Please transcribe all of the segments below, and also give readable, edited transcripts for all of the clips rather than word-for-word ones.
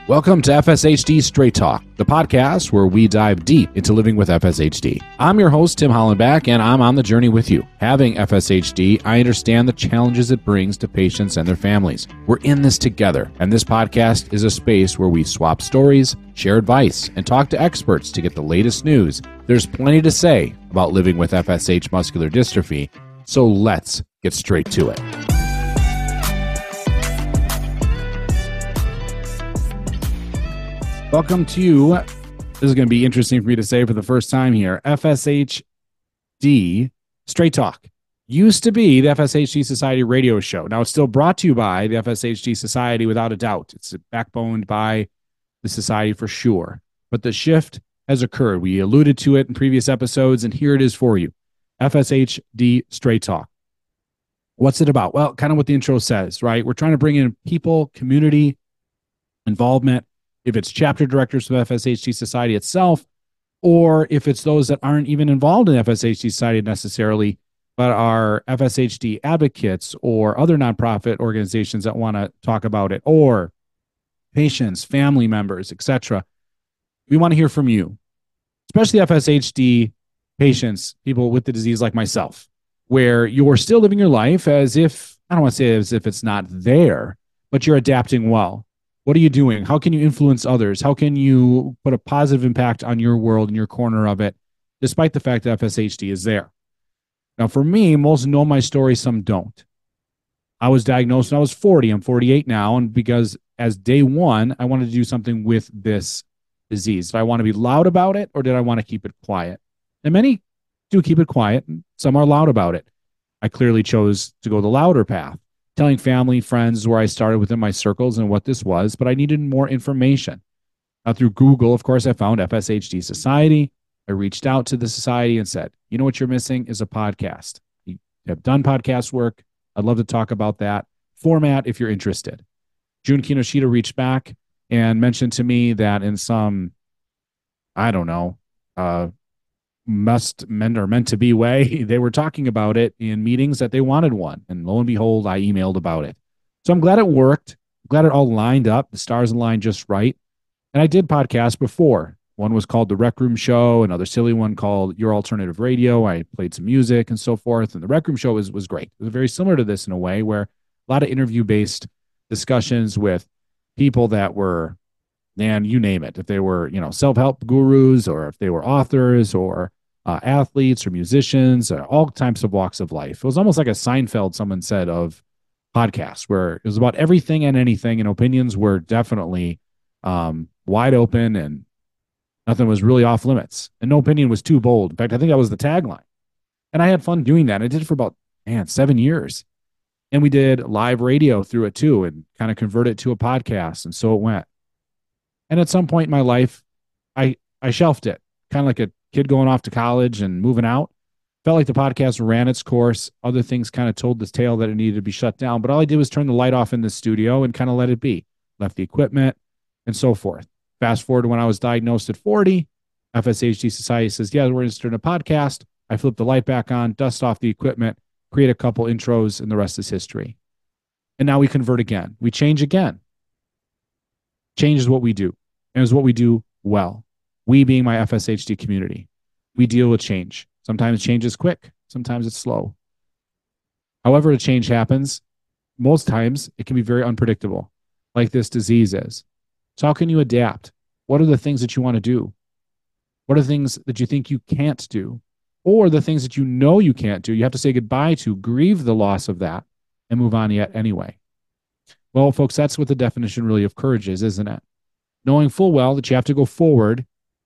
Welcome to FSHD Straight Talk, the podcast where we dive deep into living with FSHD. I'm your host, Tim Hollenbach, and I'm on the journey with you. Having FSHD, I understand the challenges it brings to patients and their families. We're in this together, and this podcast is a space where we swap stories, share advice, and talk to experts to get the latest news. There's plenty to say about living with FSH muscular dystrophy, so let's get straight to it. Welcome to, this is going to be interesting for me to say for the first time here, FSHD Straight Talk. Used to be the FSHD Society radio show. Now it's still brought to you by the FSHD Society without a doubt. It's backboned by the Society for sure. But the shift has occurred. We alluded to it in previous episodes, and here it is for you. FSHD Straight Talk. What's it about? Well, kind of what the intro says, right? We're trying to bring in people, community, involvement, if it's chapter directors of FSHD Society itself, or if it's those that aren't even involved in FSHD Society necessarily, but are FSHD advocates or other nonprofit organizations that want to talk about it, or patients, family members, etc. We want to hear from you, especially FSHD patients, people with the disease like myself, where you're still living your life as if, I don't want to say as if it's not there, but you're adapting well. What are you doing? How can you influence others? How can you put a positive impact on your world and your corner of it, despite the fact that FSHD is there? Now, for me, most know my story, some don't. I was diagnosed when I was 40. I'm 48 now, and because as day one, I wanted to do something with this disease. Did I want to be loud about it, or did I want to keep it quiet? And many do keep it quiet, and some are loud about it. I clearly chose to go the louder path, telling family, friends where I started within my circles and what this was, but I needed more information. Through Google, of course, I found FSHD Society. I reached out to the society and said, you know what you're missing is a podcast. You have done podcast work. I'd love to talk about that format if you're interested. Jun Kinoshita reached back and mentioned to me that in some, I don't know, meant to be way, they were talking about it in meetings that they wanted one. And lo and behold, I emailed about it. So I'm glad it worked. I'm glad it all lined up. The stars aligned just right. And I did podcasts before. One was called The Rec Room Show, another silly one called Your Alternative Radio. I played some music and so forth. And The Rec Room Show was great. It was very similar to this in a way, where a lot of interview-based discussions with people that were, man, you name it. If they were, self-help gurus, or if they were authors, or athletes or musicians, all types of walks of life. It was almost like a Seinfeld, someone said, of podcasts, where it was about everything and anything, and opinions were definitely wide open, and nothing was really off limits, and no opinion was too bold. In fact, I think that was the tagline. And I had fun doing that. I did it for about 7 years. And we did live radio through it too, and kind of converted it to a podcast. And so it went. And at some point in my life, I shelved it, kind of like a kid going off to college and moving out. Felt like the podcast ran its course. Other things kind of told this tale that it needed to be shut down. But all I did was turn the light off in the studio and kind of let it be. Left the equipment and so forth. Fast forward to when I was diagnosed at 40, FSHD Society says, yeah, we're interested in a podcast. I flip the light back on, dust off the equipment, create a couple intros, and the rest is history. And now we convert again. We change again. Change is what we do. And it's what we do well. We being my FSHD community. We deal with change. Sometimes change is quick. Sometimes it's slow. However, a change happens, most times it can be very unpredictable, like this disease is. So how can you adapt? What are the things that you want to do? What are the things that you think you can't do? Or the things that you know you can't do, you have to say goodbye to, grieve the loss of that, and move on yet anyway. Well, folks, that's what the definition really of courage is, isn't it? Knowing full well that you have to go forward,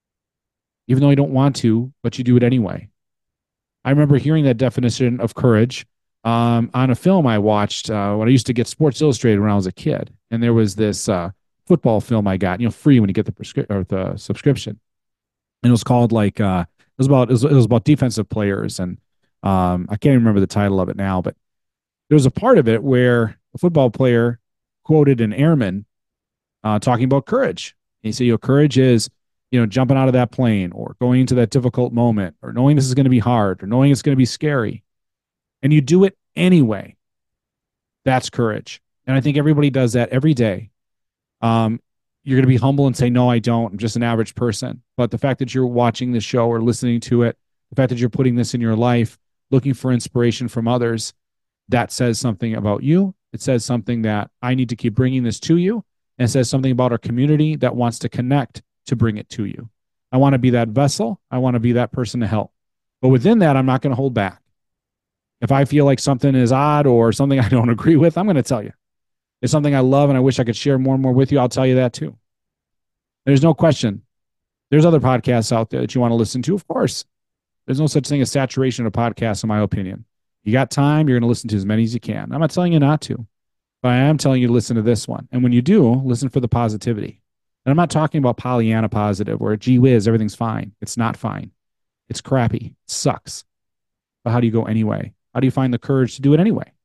even though you don't want to, but you do it anyway. I remember hearing that definition of courage on a film I watched when I used to get Sports Illustrated when I was a kid. And there was this football film I got, free when you get the subscription. And it was called it was about defensive players. And I can't even remember the title of it now, but there was a part of it where a football player quoted an airman talking about courage. And he said, courage is, jumping out of that plane, or going into that difficult moment, or knowing this is going to be hard, or knowing it's going to be scary. And you do it anyway. That's courage. And I think everybody does that every day. you're going to be humble and say, no, I don't. I'm just an average person. But the fact that you're watching this show or listening to it, the fact that you're putting this in your life, looking for inspiration from others, that says something about you. It says something that I need to keep bringing this to you. And it says something about our community that wants to connect to bring it to you. I want to be that vessel. I want to be that person to help. But within that, I'm not going to hold back. If I feel like something is odd or something I don't agree with, I'm going to tell you. It's something I love and I wish I could share more and more with you. I'll tell you that too. There's no question. There's other podcasts out there that you want to listen to, of course. There's no such thing as saturation of podcasts, in my opinion. You got time, you're going to listen to as many as you can. I'm not telling you not to, but I am telling you to listen to this one. And when you do, listen for the positivity. And I'm not talking about Pollyanna positive or gee whiz, everything's fine. It's not fine. It's crappy. It sucks. But how do you go anyway? How do you find the courage to do it anyway?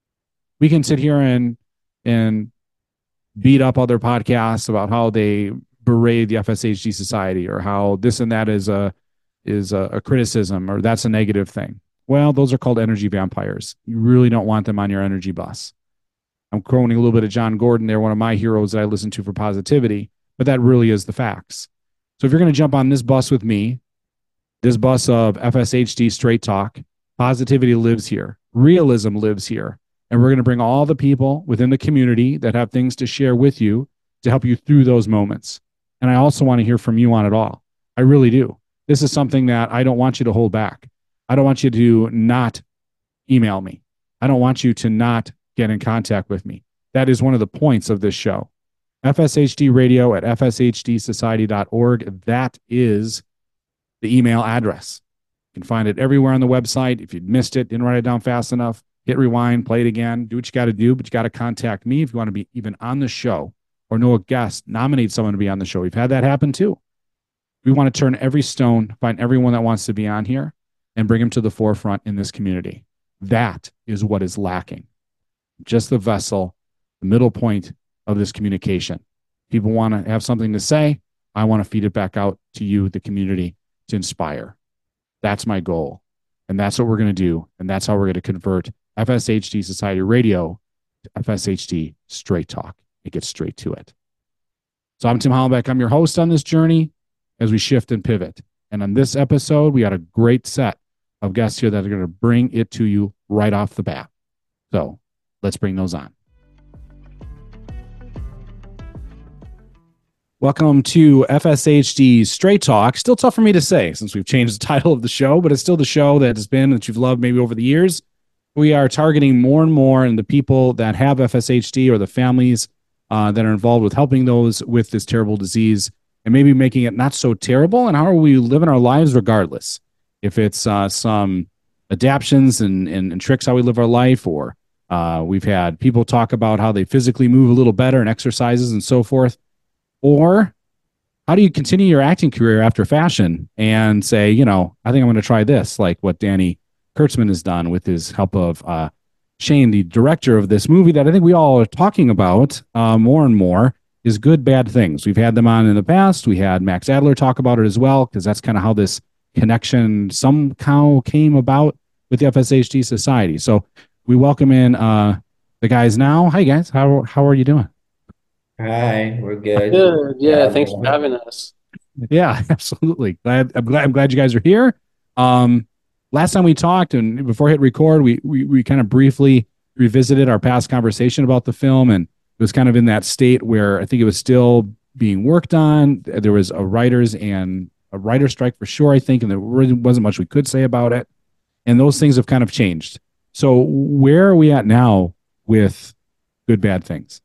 We can sit here and beat up other podcasts about how they berate the FSHD Society or how this and that is a criticism or that's a negative thing. Well, those are called energy vampires. You really don't want them on your energy bus. I'm quoting a little bit of John Gordon there, one of my heroes that I listen to for positivity, but that really is the facts. So if you're going to jump on this bus with me, this bus of FSHD straight talk, positivity lives here, realism lives here, and we're going to bring all the people within the community that have things to share with you to help you through those moments. And I also want to hear from you on it all. I really do. This is something that I don't want you to hold back. I don't want you to not email me. I don't want you to not get in contact with me. That is one of the points of this show. FSHD radio at fshdsociety.org. That is the email address. You can find it everywhere on the website. If you missed it, didn't write it down fast enough, hit rewind, play it again, do what you got to do, but you got to contact me if you want to be even on the show or know a guest, nominate someone to be on the show. We've had that happen too. We want to turn every stone, find everyone that wants to be on here and bring them to the forefront in this community. That is what is lacking. Just the vessel, the middle point of this communication. People want to have something to say. I want to feed it back out to you, the community, to inspire. That's my goal. And that's what we're going to do. And that's how we're going to convert FSHD Society Radio to FSHD Straight Talk. It gets straight to it. So I'm Tim Hollenbeck. I'm your host on this journey as we shift and pivot. And on this episode, we got a great set of guests here that are going to bring it to you right off the bat. So let's bring those on. Welcome to FSHD Straight Talk. Still tough for me to say since we've changed the title of the show, but it's still the show that has been that you've loved maybe over the years. We are targeting more and more and the people that have FSHD or the families that are involved with helping those with this terrible disease and maybe making it not so terrible. And how are we living our lives regardless? If it's some adaptions and tricks how we live our life, or we've had people talk about how they physically move a little better and exercises and so forth. Or how do you continue your acting career after fashion and say, you know, I think I'm going to try this, like what Danny Kurtzman has done with his help of Shane, the director of this movie that I think we all are talking about more and more, is Good Bad Things. We've had them on in the past. We had Max Adler talk about it as well, because that's kind of how this connection somehow came about with the FSHD Society. So we welcome in the guys now. Hi, guys. How are you doing? Hi, we're good. Good. Yeah, Yeah, thanks for having us. Yeah, absolutely. I'm glad you guys are here. Last time we talked and before I hit record, we kind of briefly revisited our past conversation about the film, and it was kind of in that state where I think it was still being worked on. There was a writer strike for sure, I think, and there really wasn't much we could say about it. And those things have kind of changed. So where are we at now with Good Bad Things?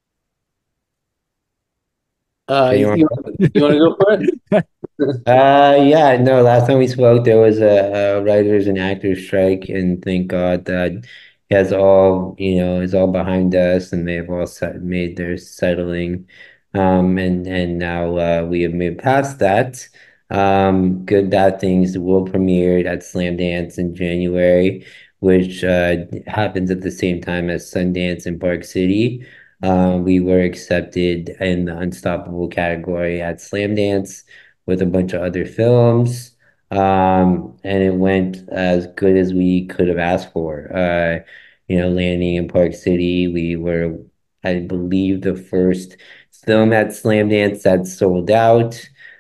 so you You want, you want to go for it? yeah, no, last time we spoke, there was a writers and actors strike, and thank God that has all, is all behind us, and they've all made their settling. And now we have moved past that. Good Bad Things will premiere at Slamdance in January, which happens at the same time as Sundance in Park City. We were accepted in the Unstoppable category at Slamdance with a bunch of other films. And it went as good as we could have asked for. Landing in Park City, we were I believe, the first film at Slamdance that sold out.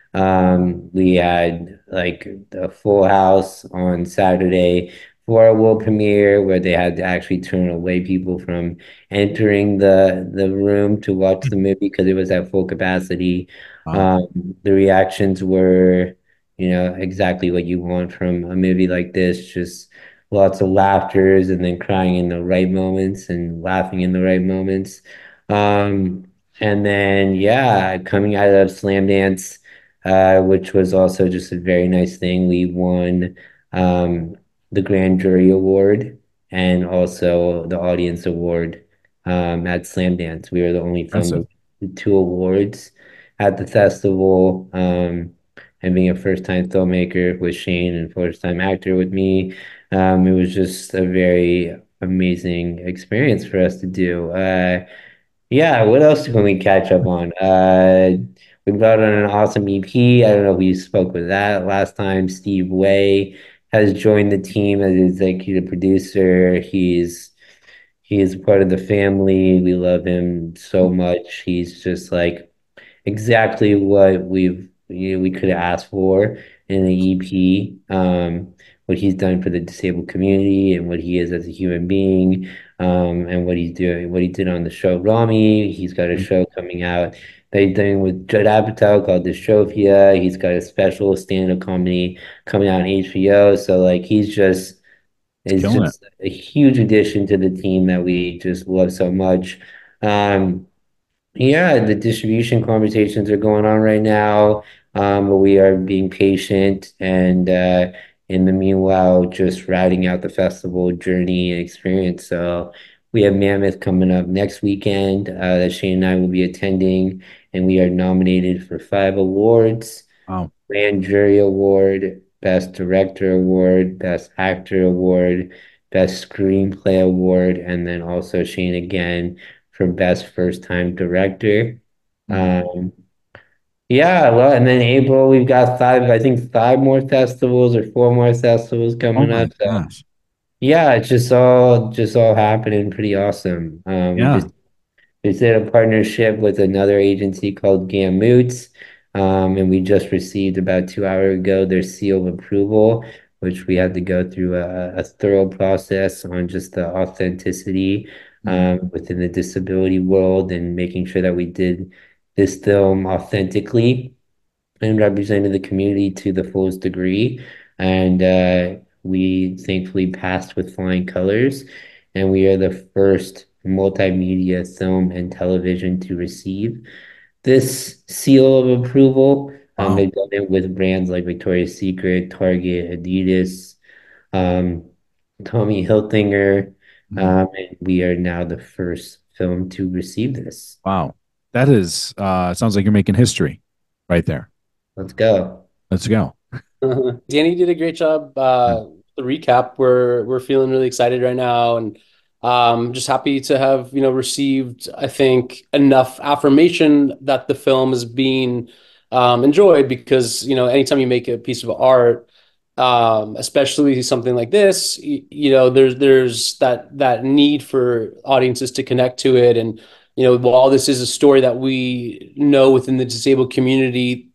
We had like a full house on Saturday for a world premiere where they had to actually turn away people from entering the room to watch the movie because it was at full capacity. Wow. The reactions were, exactly what you want from a movie like this, just lots of laughters and then crying in the right moments and laughing in the right moments. Um, and then yeah, coming out of Slamdance, which was also just a very nice thing. We won the Grand Jury Award and also the Audience Award at Slamdance. We were the only film to Impressive. win two awards at the festival. And being a first-time filmmaker with Shane and first-time actor with me, it was just a very amazing experience for us to do. Yeah, what else can we catch up on? We brought on an awesome EP. I don't know if we spoke with that last time. Steve Way has joined the team as executive producer. He is part of the family. We love him so much. He's just like exactly what we could have asked for in an EP. What he's done for the disabled community and what he is as a human being, and what he's doing, what he did on the show Rami. He's got a show coming out that he's doing with Judd Apatow called Dystrophia. He's got a special stand-up comedy coming out on HBO. So like he's just It's is killing it. just a huge addition to the team that we just love so much. Um, yeah, the distribution conversations are going on right now, but we are being patient and in the meanwhile, just riding out the festival journey and experience. So we have Mammoth coming up next weekend that Shane and I will be attending, and we are nominated for 5 awards. Wow. Grand Jury Award, Best Director Award, Best Actor Award, Best Screenplay Award, and then also Shane again for Best First Time Director. Mhm. Yeah, well, and then April we've got I think 5 more festivals or 4 more festivals Oh coming my up. So gosh. yeah, it's just all happening pretty awesome. We Yeah. just we did a partnership with another agency called Gamoots, and we just received about 2 hours ago their seal of approval, which we had to go through a thorough process on just the authenticity Mhm. within the disability world and making sure that we did this film authentically and represented the community to the fullest degree. And we thankfully passed with flying colors. And we are the first multimedia film and television to receive this seal of approval. Wow. They've done it with brands like Victoria's Secret, Target, Adidas, um, Tommy Hilfiger, Mhm. and we are now the first film to receive this. Wow. That is sounds like you're making history right there. Let's go. Let's go. Danny did a great job. Yeah. The recap, we're feeling really excited right now, and just happy to have received, I think, enough affirmation that the film is being enjoyed because anytime you make a piece of art, especially something like this, there's that need for audiences to connect to it, and while this is a story that we know within the disabled community.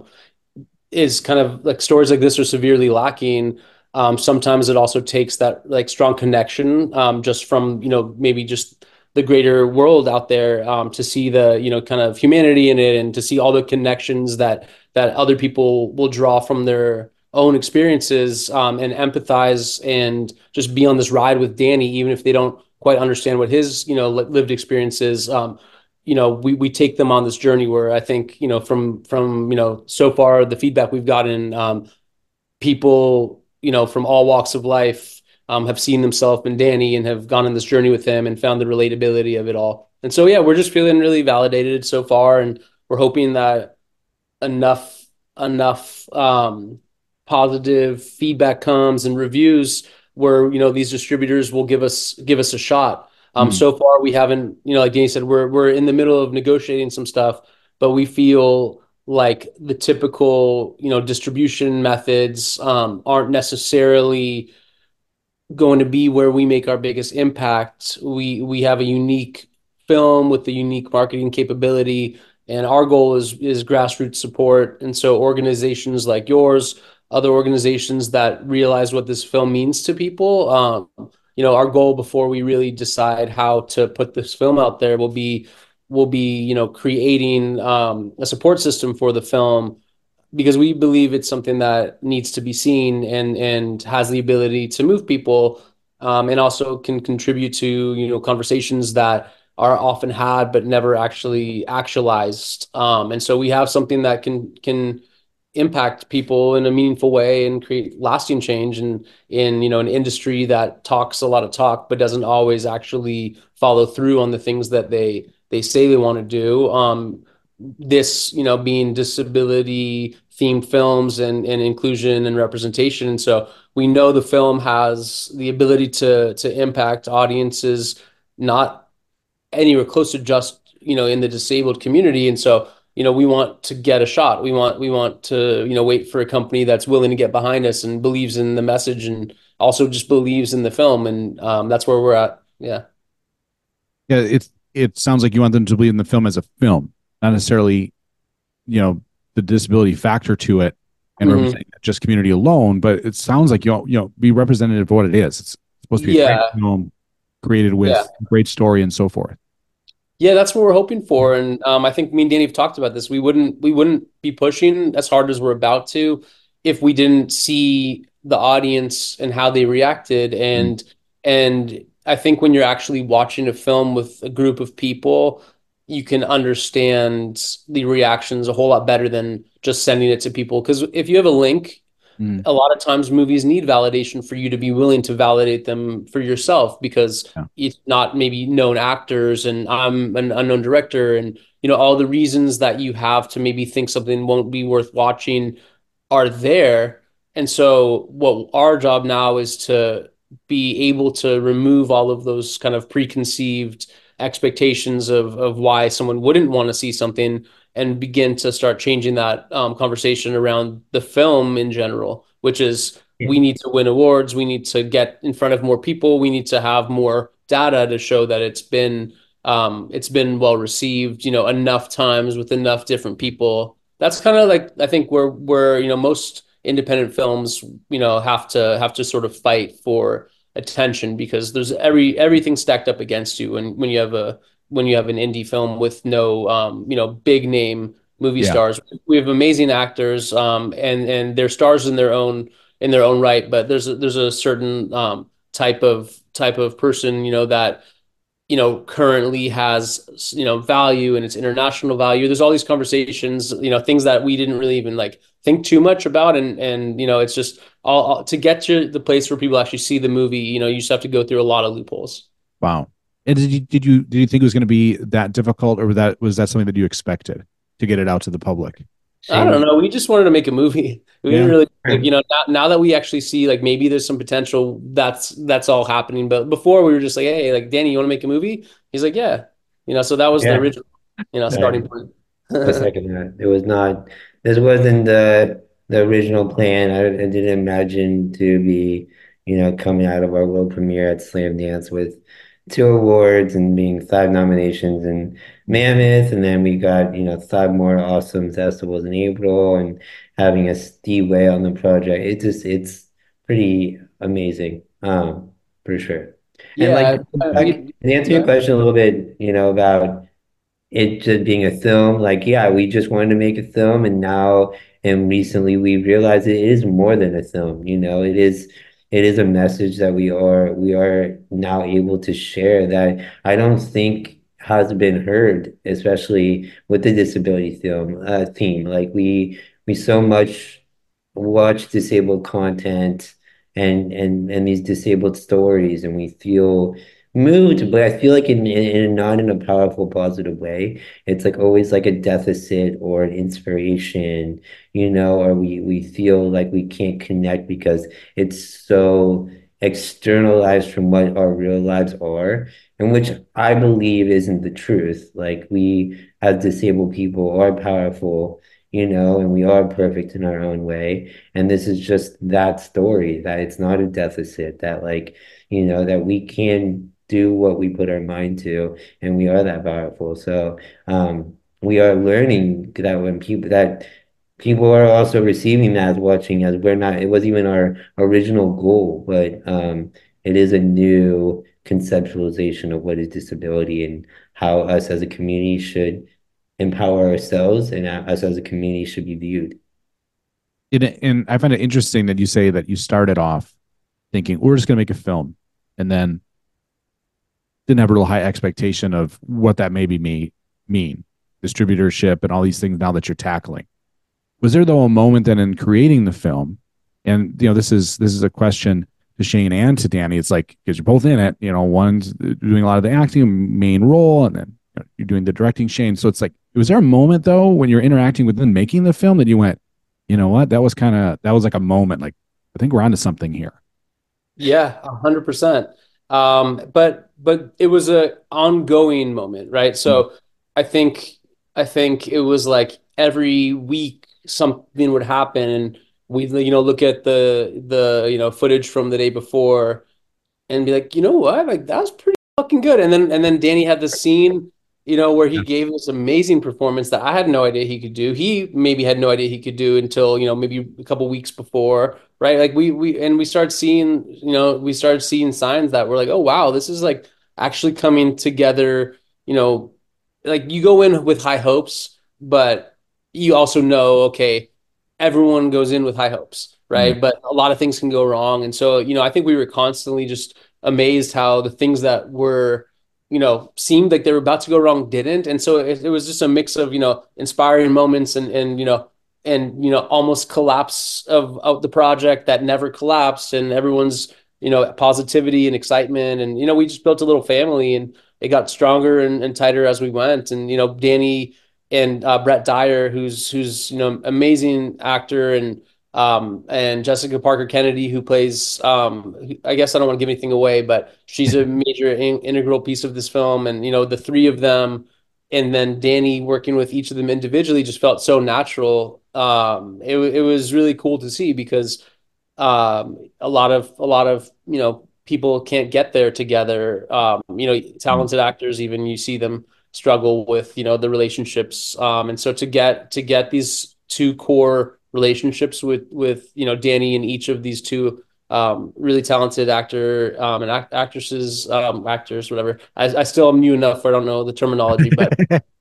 Is kind of like stories like this are severely lacking. Sometimes it also takes that like strong connection just from maybe just the greater world out there to see the kind of humanity in it and to see all the connections that other people will draw from their own experiences and empathize and just be on this ride with Danny even if they don't quite understand what his lived experience is. We take them on this journey where I think from so far the feedback we've gotten, people from all walks of life have seen themselves in Danny and have gone on this journey with him and found the relatability of it all. And so yeah, we're just feeling really validated so far, and we're hoping that enough positive feedback comes and reviews where these distributors will give us a shot. Mm. So far we haven't, like Danny said, we're in the middle of negotiating some stuff, but we feel like the typical distribution methods aren't necessarily going to be where we make our biggest impact. We have a unique film with the unique marketing capability. And our goal is grassroots support. And so organizations like yours, other organizations that realize what this film means to people, our goal before we really decide how to put this film out there will be creating a support system for the film, because we believe it's something that needs to be seen and has the ability to move people, and also can contribute to conversations that are often had but never actually actualized. And so we have something that can impact people in a meaningful way and create lasting change in an industry that talks a lot of talk but doesn't always actually follow through on the things that they say they want to do. This being disability themed films and inclusion and representation. And so we know the film has the ability to impact audiences not anywhere close to just in the disabled community. And so we want to get a shot. We want to wait for a company that's willing to get behind us and believes in the message and also just believes in the film. And that's where we're at. Yeah. Yeah, it sounds like you want them to believe in the film as a film, not necessarily, the disability factor to it and representing just community alone. But it sounds like be representative of what it is. It's supposed to be a great film created with great story and so forth. Yeah, that's what we're hoping for. And I think me and Danny have talked about this. We wouldn't be pushing as hard as we're about to if we didn't see the audience and how they reacted. And I think when you're actually watching a film with a group of people, you can understand the reactions a whole lot better than just sending it to people. Because if you have a link, a lot of times movies need validation for you to be willing to validate them for yourself, because it's not maybe known actors and I'm an unknown director, and all the reasons that you have to maybe think something won't be worth watching are there. And so what our job now is to be able to remove all of those kind of preconceived expectations of why someone wouldn't want to see something, and begin to start changing that conversation around the film in general, which is we need to win awards. We need to get in front of more people. We need to have more data to show that it's been well received, enough times with enough different people. That's kind of like, I think where most independent films, have to sort of fight for attention, because there's everything stacked up against you when you have an indie film with no big name movie stars. We have amazing actors, and they're stars in their own right, but there's a certain type of person that currently has value, and it's international value. There's all these conversations, things that we didn't really even like think too much about, and it's just all to get to the place where people actually see the movie. You just have to go through a lot of loopholes. Wow. And did you think it was going to be that difficult, or was that something that you expected to get it out to the public? I don't know. We just wanted to make a movie. We didn't really, now that we actually see like maybe there's some potential, that's all happening. But before we were just like, hey, like Danny, you want to make a movie? He's like, yeah. So that was the original, starting point. The second that it was not. This wasn't the original plan. I didn't imagine to be coming out of our world premiere at Slamdance with 2 awards and being 5 nominations in Mammoth, and then we got 5 more awesome festivals in April, and having a Steve Way on the project. It's pretty amazing, for sure. And to answer your question a little bit, about it just being a film, we just wanted to make a film, and recently we realized it is more than a film. It is a message that we are now able to share that I don't think has been heard, especially with the disability theme. We so much watch disabled content and these disabled stories, and we feel moved, but I feel like not in a powerful, positive way. It's like always like a deficit or an inspiration, or we feel like we can't connect because it's so externalized from what our real lives are, and which I believe isn't the truth. Like, we as disabled people are powerful, and we are perfect in our own way. And this is just that story, that it's not a deficit, that that we can do what we put our mind to, and we are that powerful. So we are learning that when people are also receiving that as watching us. We're not, it wasn't even our original goal, but it is a new conceptualization of what is disability and how us as a community should empower ourselves and us as a community should be viewed. And I find it interesting that you say that you started off thinking we're just going to make a film, and then didn't have a real high expectation of what that maybe mean distributorship and all these things now that you're tackling. Was there though a moment then in creating the film, and this is a question to Shane and to Danny. It's like, because you're both in it, one's doing a lot of the acting, main role, and then you're doing the directing, Shane. So it's like, was there a moment though when you're interacting with them making the film that you went, you know what, that was like a moment, like, I think we're onto something here. Yeah, 100%. But it was a ongoing moment, right? So I think it was like every week something would happen, and we'd look at the footage from the day before and be like, you know what, like that was pretty fucking good. And then Danny had the scene, where he gave this amazing performance that I had no idea he could do. He maybe had no idea he could do until, maybe a couple weeks before, right? Like we started seeing, signs that were like, oh wow, this is like actually coming together, like you go in with high hopes, but you also know, okay, everyone goes in with high hopes, right? But a lot of things can go wrong. And so, I think we were constantly just amazed how the things that were, seemed like they were about to go wrong didn't. And so it was just a mix of, inspiring moments and almost collapse of the project that never collapsed, and everyone's, positivity and excitement. And, we just built a little family, and it got stronger and tighter as we went. And, Danny and Brett Dyer, who's amazing actor, and Jessica Parker Kennedy, who plays I guess I don't want to give anything away, but she's a major integral piece of this film. And the three of them, and then Danny working with each of them individually, just felt so natural. It was really cool to see, because a lot of people can't get there together. Talented actors, even, you see them struggle with the relationships, and so to get these two core relationships with Danny and each of these two really talented and actresses, actors, whatever. I still am new enough where I don't know the terminology, but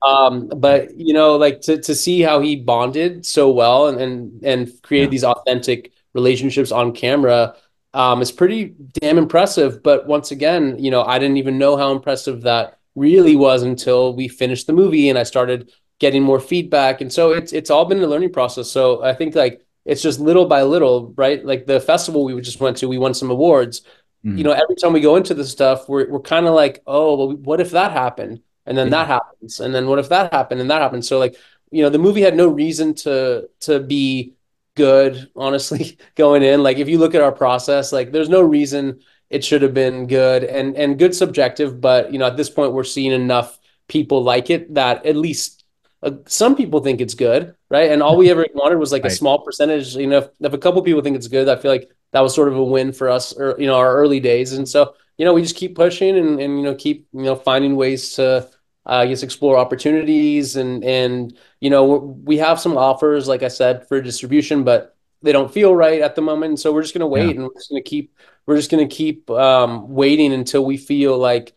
like to see how he bonded so well and created these authentic relationships on camera is pretty damn impressive. But once again, I didn't even know how impressive that really was until we finished the movie and I started getting more feedback. And so it's all been a learning process. So I think like it's just little by little, right? Like the festival we just went to, we won some awards. Every time we go into the stuff, we're kind of like, oh, well, what if that happened? And then that happens. And then what if that happened? And that happens. So like, the movie had no reason to be good, honestly, going in. Like if you look at our process, like there's no reason it should have been good, and good subjective. But, at this point we're seeing enough people like it that at least some people think it's good, right? And all we ever wanted was like a small percentage. If a couple people think it's good, I feel like that was sort of a win for us, or our early days. And so we just keep pushing and keep finding ways to I guess explore opportunities, and we have some offers, like I said, for distribution, but they don't feel right at the moment. So we're just gonna wait, and we're just gonna keep waiting until we feel like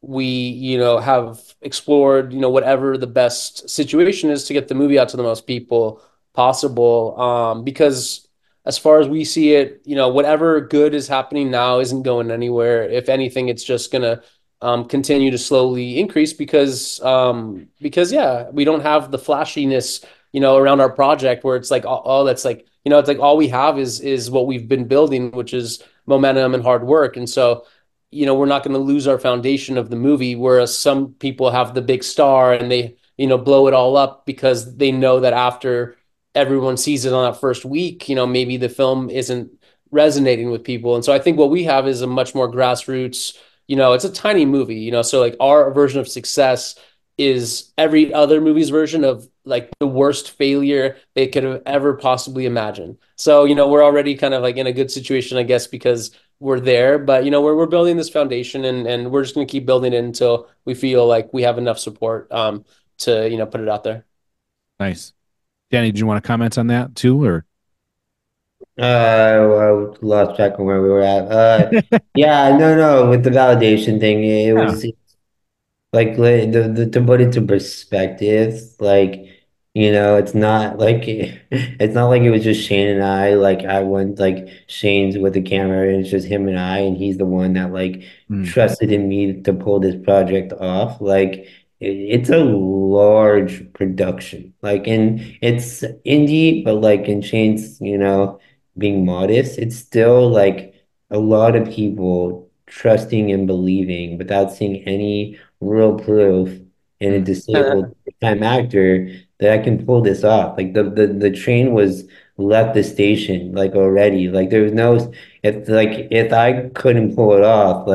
we have explored whatever the best situation is to get the movie out to the most people possible, because as far as we see it, whatever good is happening now isn't going anywhere. If anything, it's just gonna continue to slowly increase, because yeah, we don't have the flashiness around our project, where it's like all that's like it's like all we have is what we've been building, which is momentum and hard work. And so we're not going to lose our foundation of the movie, whereas some people have the big star and they blow it all up because they know that after everyone sees it on that first week, maybe the film isn't resonating with people. And so I think what we have is a much more grassroots, it's a tiny movie, so like our version of success is every other movie's version of like the worst failure they could have ever possibly imagined. So we're already kind of like in a good situation, I guess, because we're there. But we're building this foundation, and we're just going to keep building it until we feel like we have enough support to put it out there. Nice. Danny, do you want to comment on that too, or? I lost track of where we were at. Yeah, no, with the validation thing, it Yeah. was to put into perspective, it's not like it's not like it was just Shane and I. Like I went like Shane's with the camera and it's just him and I, and he's the one that Mm, trusted in me to pull this project off. It's a large production. And it's indie, but in Shane's, being modest, it's still a lot of people trusting and believing without seeing any real proof in a mm. disabled time actor that I can pull this off. The train was left the station already. There was no if I couldn't pull it off,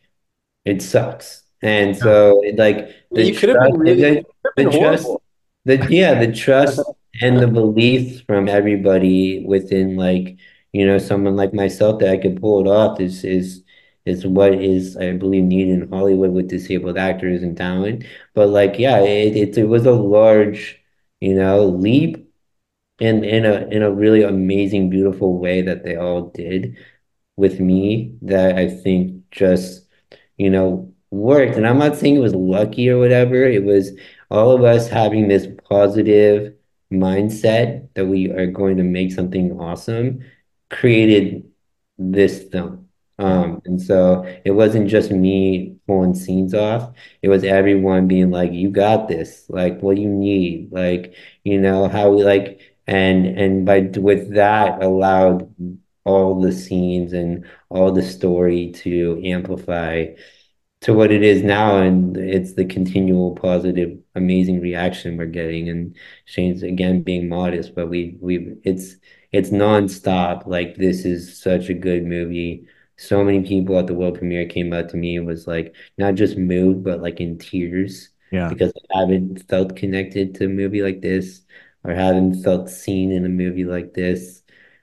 it sucks. And Yeah. so the You could have been trust really, you could have the been trust horrible. the trust and the belief from everybody within someone like myself that I could pull it off is what is I believe needed in Hollywood with disabled actors and talent. But yeah, it was a large, leap in a really amazing, beautiful way that they all did with me that I think just, worked. And I'm not saying it was lucky or whatever. It was all of us having this positive mindset that we are going to make something awesome created this film. And so it wasn't just me pulling scenes off. It was everyone being like, you got this. What do you need? How we and by with that allowed all the scenes and all the story to amplify to what it is now, and it's the continual positive, amazing reaction we're getting. And Shane's again being modest, but it's nonstop. This is such a good movie. So many people at the world premiere came up to me and was not just moved, but in tears Yeah. because I haven't felt connected to a movie like this or haven't felt seen in a movie like this.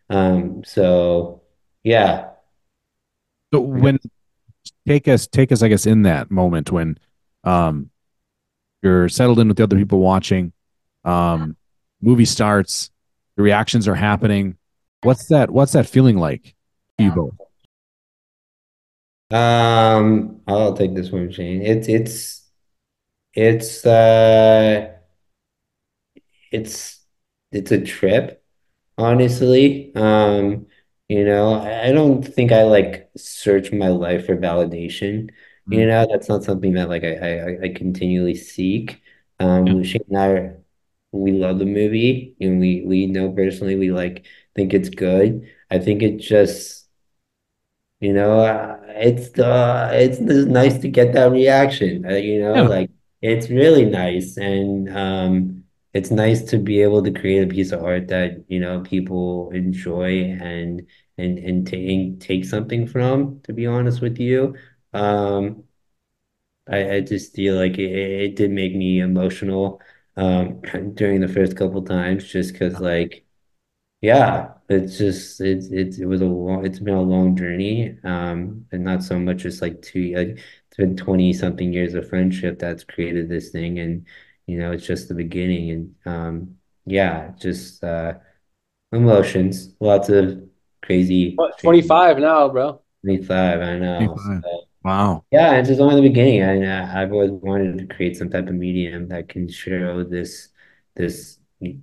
So yeah. So when take us, I guess, in that moment when um you're settled in with the other people watching, um, movie starts, the reactions are happening. What's that feeling like to you both? I'll take this one, Shane. It's it's it's a trip, honestly. I don't think I search my life for validation. Mm, That's not something that I continually seek. yeah. Shane and we love the movie and we know personally we think it's good. I think it just it's just nice to get that reaction. Yeah. It's really nice, and it's nice to be able to create a piece of art that people enjoy and take something from. To be honest with you, um, I just feel like it did make me emotional during the first couple times, just because yeah, it's been a long journey, and not so much just it's been 20 something years of friendship that's created this thing, and it's just the beginning, and yeah, just emotions, lots of crazy What, 25 now, bro? 25, I know. 25. So, Wow. yeah, it's just only the beginning, and I've always wanted to create some type of medium that can show this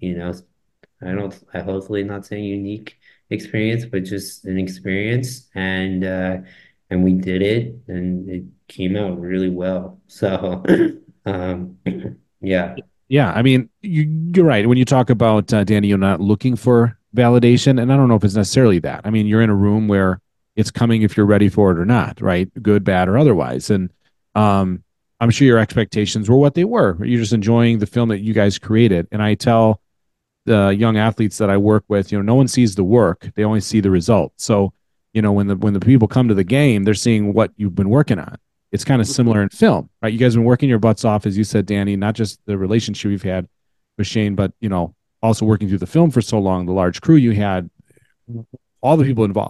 I hopefully not saying unique experience, but just an experience, and we did it, and it came out really well. So, um, yeah, Yeah, I mean, you're right. When you talk about Danny, you're not looking for validation, and I don't know if it's necessarily that. I mean, you're in a room where it's coming if you're ready for it or not, right? Good, bad, or otherwise. And um, I'm sure your expectations were what they were. You're just enjoying the film that you guys created. And I tell the young athletes that I work with, no one sees the work; they only see the result. So, when the people come to the game, they're seeing what you've been working on. It's kind of similar in film, right? You guys have been working your butts off, as you said, Danny. Not just the relationship you've had with Shane, but also working through the film for so long, the large crew you had, all the people involved.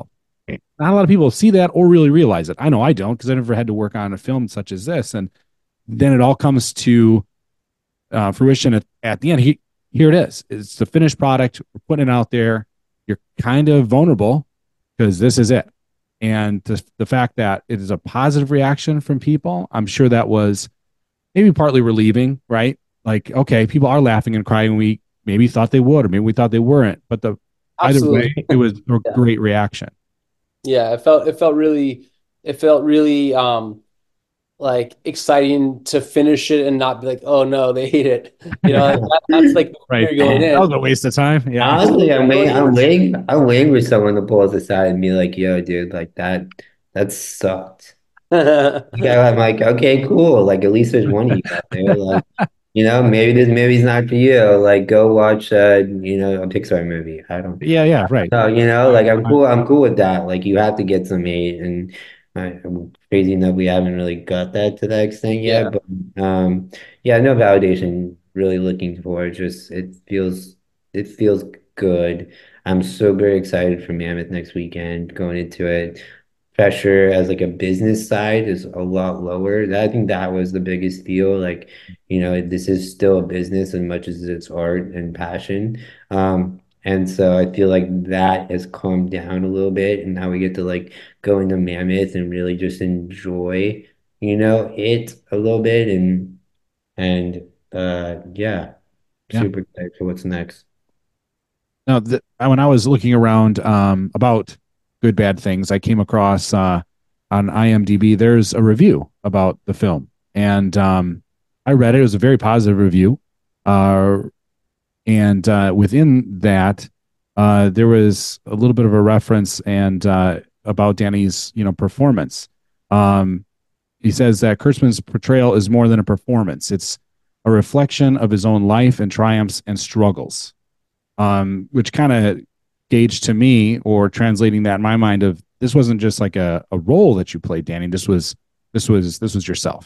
Not a lot of people see that or really realize it. I know I don't because I never had to work on a film such as this. And then it all comes to fruition at the end. Here it is. It's the finished product. We're putting it out there. You're kind of vulnerable because this is it. And the fact that it is a positive reaction from people, I'm sure that was maybe partly relieving, right? Like, okay, people are laughing and crying. We maybe thought they would, or maybe we thought they weren't. But either way, Absolutely. it was a Yeah. great reaction. Yeah, it felt really like exciting to finish it and not be like, oh no, they hate it. Like that's like the Right. fear going That was in. a waste of time. Yeah. Honestly, I'm Going waiting, I'm in. waiting, I'm waiting for someone to pull us aside and be like, yo, dude, like that sucked. Yeah, I'm like, okay, cool. Like at least there's one of you out there. Like, maybe this movie's not for you. Like go watch a Pixar movie. I don't Yeah. Yeah. Right. no, like Fine. I'm cool with that. Like you have to get some hate and I'm crazy enough we haven't really got that to that extent yet. Yeah. But yeah, no validation. Really looking forward. Just it feels good. I'm so very excited for Mammoth next weekend going into it. Pressure as like a business side is a lot lower. I think that was the biggest deal. Like, this is still a business as much as it's art and passion. And so I feel like that has calmed down a little bit, and now we get to like go into Mammoth and really just enjoy, it a little bit, and yeah, Yeah. super excited for what's next. Now, when I was looking around about good bad things, I came across on IMDb. There's a review about the film, and I read it. It was a very positive review, uh, and within that, there was a little bit of a reference and about Danny's performance. Um, he says that Kurtzman's portrayal is more than a performance; it's a reflection of his own life and triumphs and struggles, which kind of gauged to me or translating that in my mind of this wasn't just like a role that you played, Danny. This was yourself.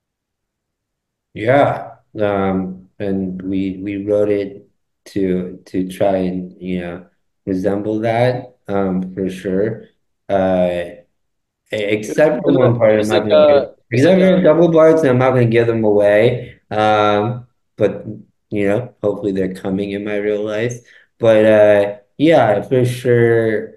Yeah. And we wrote it to try and, resemble that, for sure. Uh, except for one part, I'm not gonna give, There's like except for a a couple parts, I'm not gonna give them away. But hopefully they're coming in my real life. But yeah, for sure,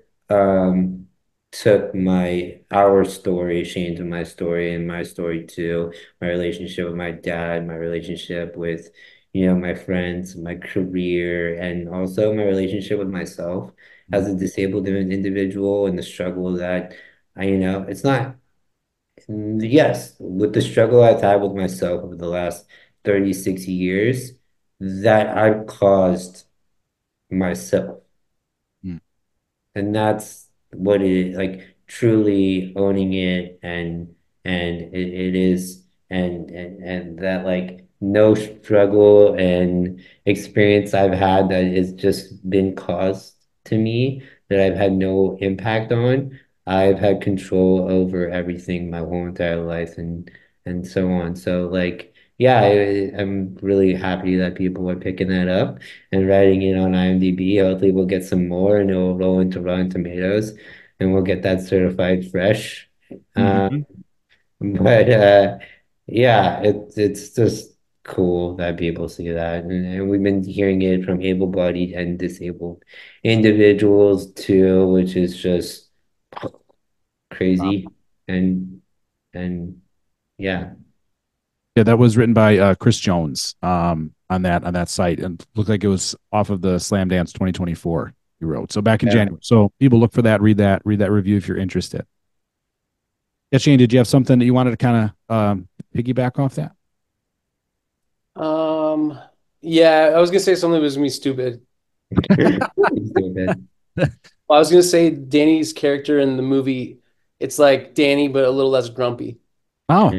took our story, Shane's and my story, and my story too, my relationship with my dad, my relationship with, my friends, my career, and also my relationship with myself as a disabled individual and the struggle that it's not, yes, with the struggle I've had with myself over the last 36 years that I've caused myself. Mm. And that's what it is, like truly owning it and it is and that like no struggle and experience I've had that has just been caused to me that I've had no impact on. I've had control over everything my whole entire life and so on. So like yeah, I'm really happy that people are picking that up and writing it on IMDb. Hopefully, we'll get some more and it'll roll into Rotten Tomatoes and we'll get that certified fresh. Uh, Mm-hmm. but yeah, it's just cool that people see that. And we've been hearing it from able-bodied and disabled individuals too, which is just crazy. And and yeah. Yeah, that was written by Chris Jones on that site, and looked like it was off of the Slam Dance 2024. He wrote so back in Yeah. January. So people look for that, read that review if you're interested. Yeah, Shane, did you have something that you wanted to kind of piggyback off that? um yeah, I was gonna say something that was gonna be stupid. Stupid. Well, I was gonna say Danny's character in the movie, it's like Danny but a little less grumpy. Oh,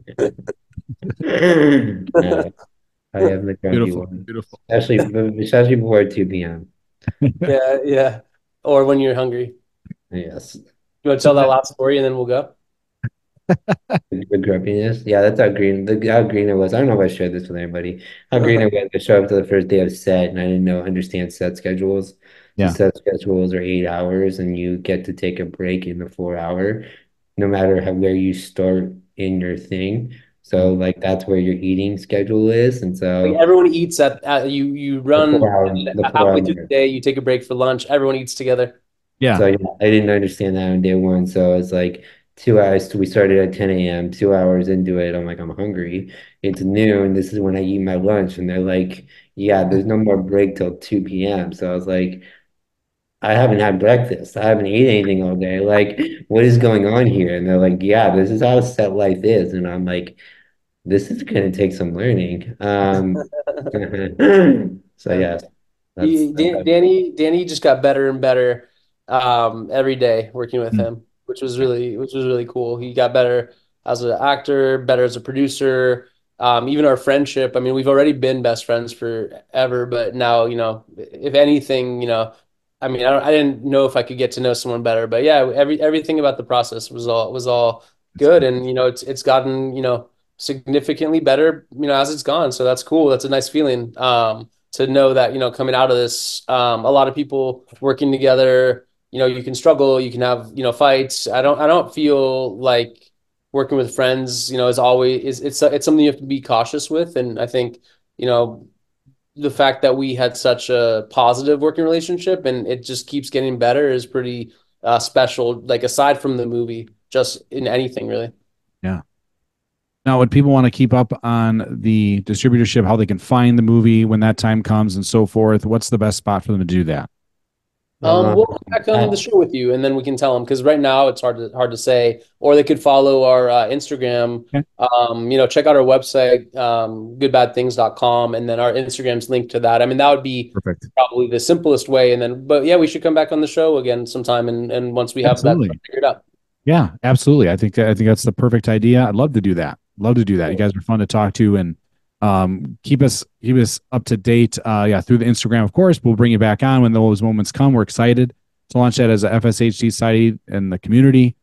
Yeah. I am the grumpy beautiful, one, beautiful. especially before 2 p.m. Yeah, yeah. Or when you're hungry. Yes. You want to So tell that last story and then we'll go? The grumpiness. Yeah, that's how green it was. I don't know if I shared this with anybody. How green it was to show up to the first day of set and I didn't understand set schedules. So Yeah. set schedules are 8 hours and you get to take a break in the 4 hour, no matter where you start in your thing. So Mm. like that's where your eating schedule is. And Like so everyone eats at you the run 4 hour and the four halfway through the hour day, you take a break for lunch. Everyone eats together. Yeah. So yeah, I didn't understand that on day one. So it's like 2 hours. We started at 10 a.m. 2 hours into it, I'm like, I'm hungry. It's noon. This is when I eat my lunch, and they're like, yeah, there's no more break till 2 p.m. So I was like, I haven't had breakfast. I haven't eaten anything all day. Like, what is going on here? And they're like, yeah, this is how set life is. And I'm like, this is gonna take some learning. So Yeah. yes, that's Danny just got better and better every day working with Mm. him, which was really cool. He got better as an actor, better as a producer. Even our friendship. I mean, we've already been best friends forever, but now, if anything, I mean, I didn't know if I could get to know someone better, but yeah, everything about the process was all good, and it's gotten significantly better, as it's gone. So that's cool. That's a nice feeling. To know that, coming out of this, a lot of people working together, you can struggle, you can have, fights. I don't feel like working with friends, is always it's something you have to be cautious with. And I think, you know, the fact that we had such a positive working relationship and it just keeps getting better is pretty special, like aside from the movie, just in anything really. Yeah. Now, would people want to keep up on the distributorship, how they can find the movie when that time comes and so forth? What's the best spot for them to do that? We'll come back on the I, show with you, and then we can tell them because right now it's hard to say. Or they could follow our Instagram. Okay. Check out our website, goodbadthings.com, and then our Instagram's linked to that. I mean, that would be Perfect. probably the simplest way. And then, but yeah, we should come back on the show again sometime, and once we have that Absolutely. figured out. Yeah, absolutely. I think that's the perfect idea. I'd love to do that. Love to do that. You guys are fun to talk to and keep us up to date. Yeah, through the Instagram, of course. We'll bring you back on when those moments come. We're excited to launch that as a FSHD society in the community.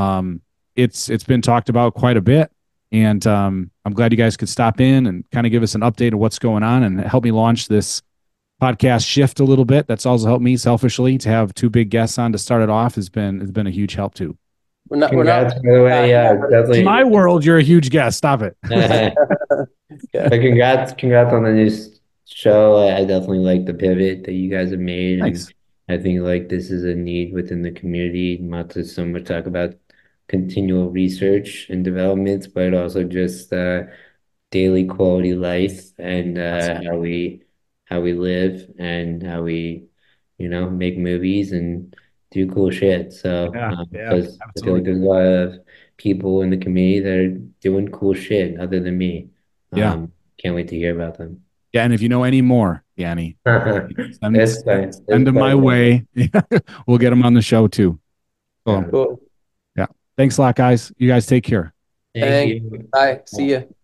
It's been talked about quite a bit, and I'm glad you guys could stop in and kind of give us an update of what's going on and help me launch this podcast shift a little bit. That's also helped me selfishly to have two big guests on to start it off has been a huge help too. We're not congrats, by the way. Yeah, In my definitely. world, you're a huge guest. Stop it. yeah. But congrats on the new show. I definitely like the pivot that you guys have made, and Thanks. I think like this is a need within the community. Not to so much talk about continual research and developments, but also just daily quality life and Absolutely. how we live and how we make movies and do cool shit. So Yeah. Yeah. because I feel like Absolutely. there's a lot of people in the community that are doing cool shit other than me. Yeah. Can't wait to hear about them. Yeah. And if you know any more, Yanni, send It's fine. send It's them my fine. way. We'll get them on the show too. So Yeah. Cool. yeah. Thanks a lot, guys. You guys take care. Thank Thanks. you. Bye. See ya.